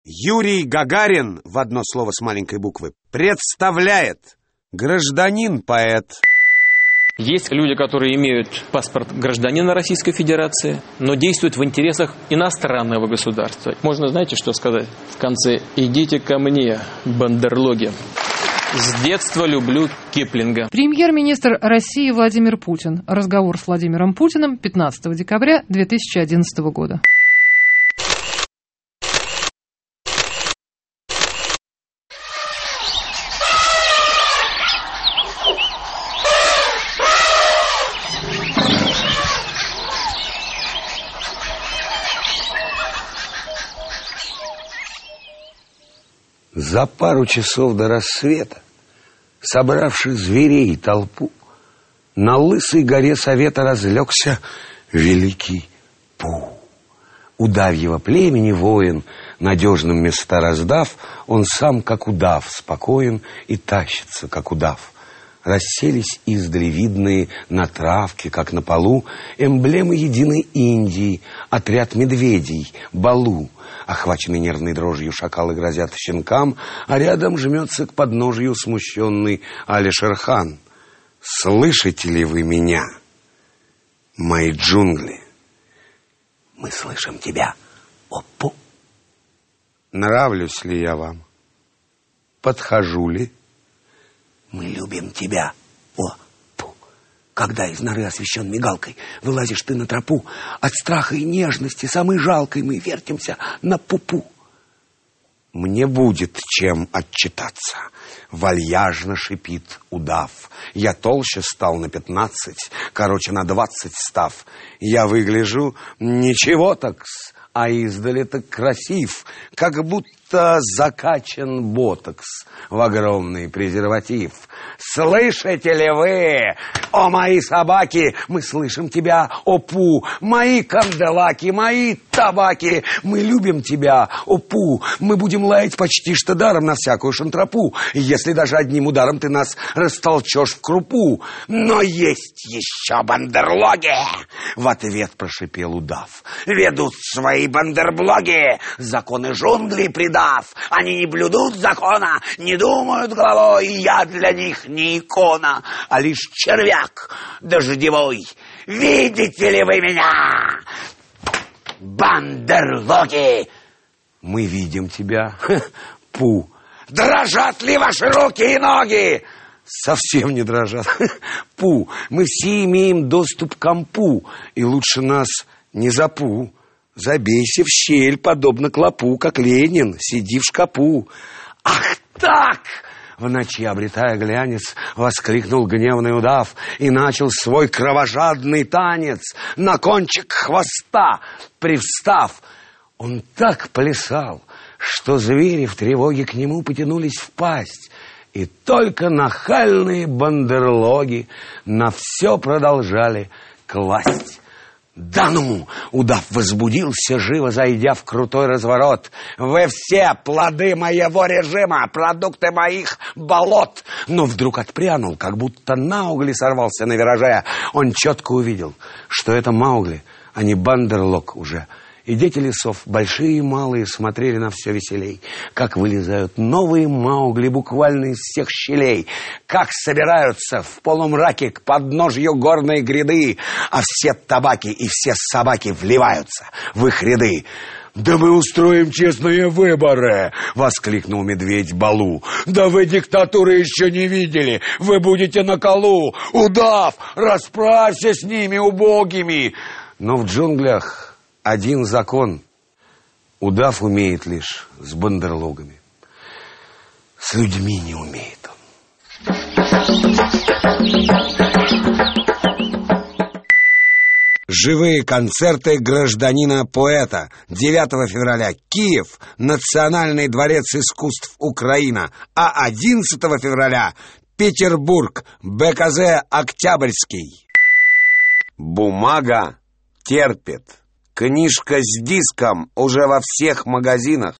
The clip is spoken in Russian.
Юрий Гагарин, в одно слово с маленькой буквы, представляет гражданин-поэт. Есть люди, которые имеют паспорт гражданина Российской Федерации, но действуют в интересах иностранного государства. Можно, знаете, что сказать в конце? «Идите ко мне, бандерлоги». С детства люблю Киплинга. Премьер-министр России Владимир Путин. Разговор с Владимиром Путиным 15 декабря 2011 года. За пару часов до рассвета, собравших зверей толпу, на лысой горе Совета разлегся великий Пу. Удавьего племени воин, надежным места раздав, он сам, как удав, спокоен и тащится, как удав. Расселись издали видные на травке, как на полу, эмблемы единой Индии, отряд медведей, Балу. Охваченный нервной дрожью шакалы грозят щенкам, а рядом жмется к подножию смущенный Али-Шер-хан. Слышите ли вы меня, мои джунгли? Мы слышим тебя, о Пу. Нравлюсь ли я вам? Подхожу ли? Мы любим тебя, о Пу. Когда из норы, освещен мигалкой, вылазишь ты на тропу, от страха и нежности, самой жалкой, мы вертимся на пупу. Мне будет чем отчитаться, вальяжно шипит удав. Я толще стал на 15, короче на 20 став. Я выгляжу ничего так-с, а издали так красив, как будто закачан ботокс в огромный презерватив. Слышите ли вы, о мои собаки, мы слышим тебя, о Пу, мои канделаки, мои табаки, мы любим тебя, о Пу, мы будем лаять почти что даром на всякую шантропу, если даже одним ударом ты нас растолчешь в крупу. Но есть еще бандерлоги, в ответ прошипел удав, ведут свои бандерблоги, законы джунглей предав, они не блюдут закона, не думают головой, я для них не икона, а лишь червяк дождевой. Видите ли вы меня, бандерлоги? Мы видим тебя, Пу. Дрожат ли ваши руки и ноги? Совсем не дрожат, Пу. Мы все имеем доступ к компу, и лучше нас не запу. Забейся в щель, подобно клопу, как Ленин, сиди в шкапу. Ах так! В ночи, обретая глянец, воскликнул гневный удав и начал свой кровожадный танец. На кончик хвоста привстав, он так плясал, что звери в тревоге к нему потянулись в пасть. И только нахальные бандерлоги на все продолжали класть. Да ну! Удав возбудился, живо зайдя в крутой разворот. Вы все плоды моего режима, продукты моих болот. Но вдруг отпрянул, как будто Маугли сорвался на вираже. Он четко увидел, что это Маугли, а не бандерлог уже. И дети лесов, большие и малые, смотрели на все веселей, как вылезают новые Маугли буквально из всех щелей, как собираются в полумраке к подножью горной гряды, а все табаки и все собаки вливаются в их ряды. «Да мы устроим честные выборы!» — воскликнул медведь Балу. «Да вы диктатуры еще не видели! Вы будете на колу! Удав, расправься с ними, убогими!» Но в джунглях один закон. Удав умеет лишь с бандерлогами. С людьми не умеет он. Живые концерты гражданина-поэта. 9 февраля Киев, Национальный дворец искусств Украина. А 11 февраля Петербург, БКЗ Октябрьский. Бумага терпит. Книжка с диском уже во всех магазинах.